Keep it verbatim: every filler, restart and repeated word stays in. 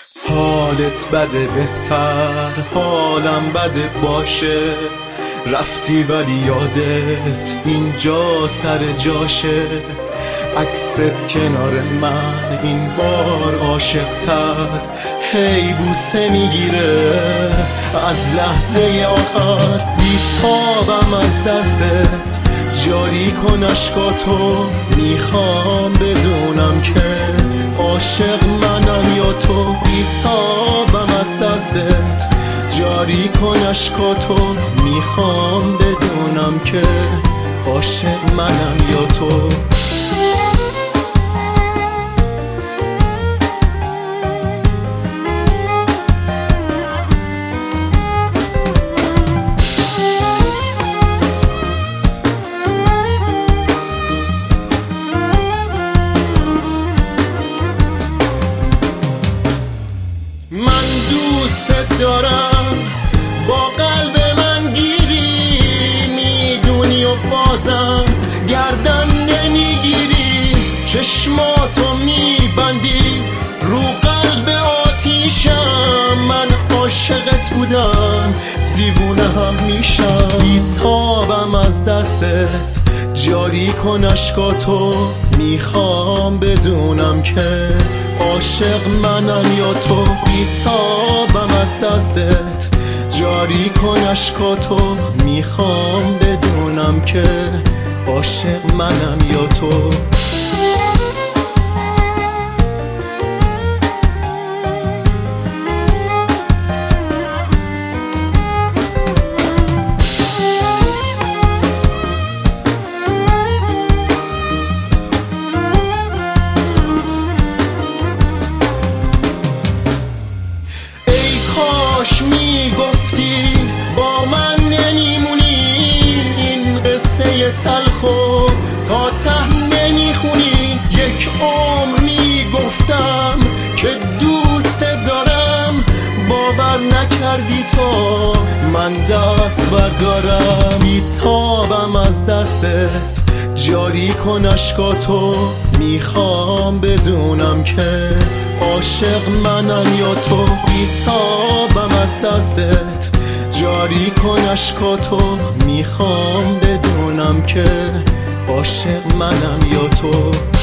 حالت بده بهتر حالم بده باشه، رفتی ولی یادت اینجا سر جاشه. عکست کنار من این بار عاشق‌تر، هی بوسه میگیره از لحظه آخر. بیتابم از دستت جاری کن اشکاتو، میخوام بدونم که عاشق منم یا تو. بیتابم از دستت جاری کن اشکاتو، میخوام بدونم که عاشق منم یا تو. من دوستت دارم با قلب من گیری، میدونی و بازم گردن نمیگیری. چشماتو میبندی رو قلب آتیشم، من عاشقت بودم دیوونه هم میشم. بیتابم از دستت جاری کن اشکاتو، میخوام بدونم که عاشق منم یا تو. بیتابم از دستت جاری کن اشکاتو، میخوام بدونم که عاشق منم یا تو. کاش میگفتی با من نمیمونی، این قصه تلخو تا ته نمیخونی. یک عمر میگفتم که دوست دارم، باور نکردی تا من دست بردارم. بیتابم از دستت جاری کن اشکاتو، میخوام بدونم که عاشق منم یا تو. بیتابم از دستت جاری کن اشکاتو، میخوام بدونم که عاشق منم یا تو.